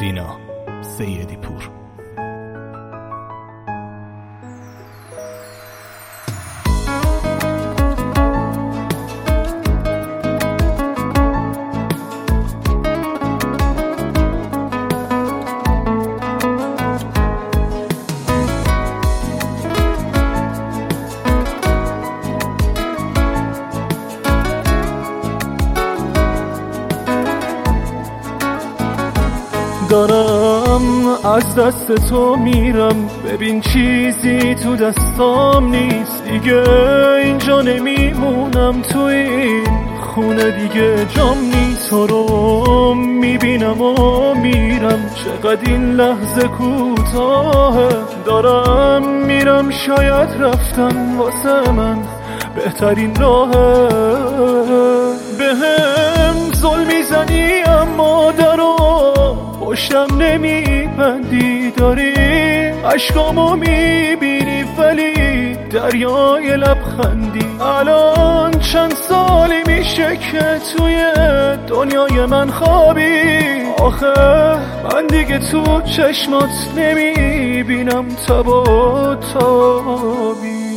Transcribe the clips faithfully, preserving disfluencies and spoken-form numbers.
سینا سیدی پور. دارم از دست تو میرم، ببین چیزی تو دستام نیست دیگه، اینجا نمیمونم، تو این خونه دیگه جام نیست. تو رو میبینم و میرم، چقدر این لحظه کوتاهه، دارم میرم، شاید رفتن واسه من بهترین راهه. بهم ظلم میزنی اما درو پشتم نمیبندی، داری عشقامو میبینی ولی دریای لبخندی. الان چند سالی میشه که توی دنیای من خوابی، آخه من دیگه تو چشمات نمیبینم تب و تابی.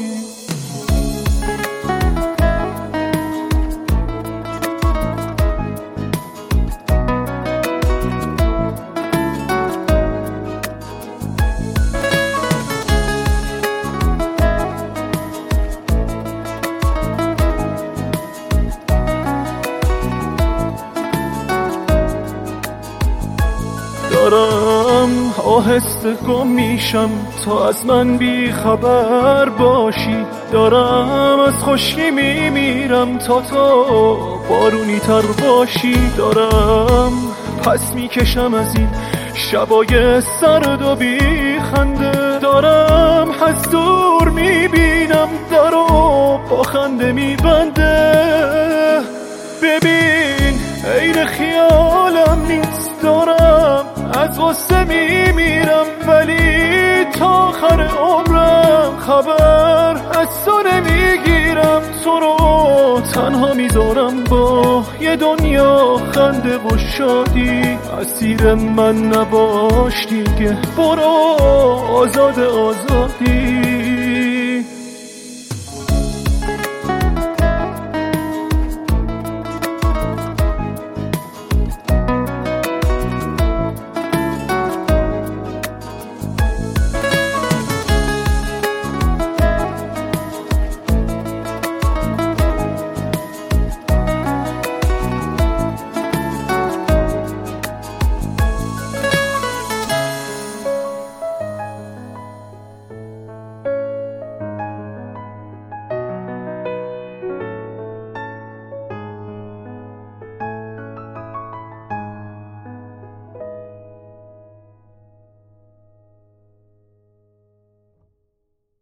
دارم آهسته گم میشم تا از من بی خبر باشی، دارم از خشکی میمیرم تا تو بارونی تر باشی. دارم پس میکشم از این شبای سرد و بی خنده، دارم از دور میبینم درو با خنده میبنده. ببین عین خیالم نیست، دارم از غصه میمیرم ولی تا آخر عمرم خبر از تو نمیگیرم. تو رو تنها میذارم با یه دنیا خنده و شادی، اسیر من نباش دیگه، برو آزاد آزادی.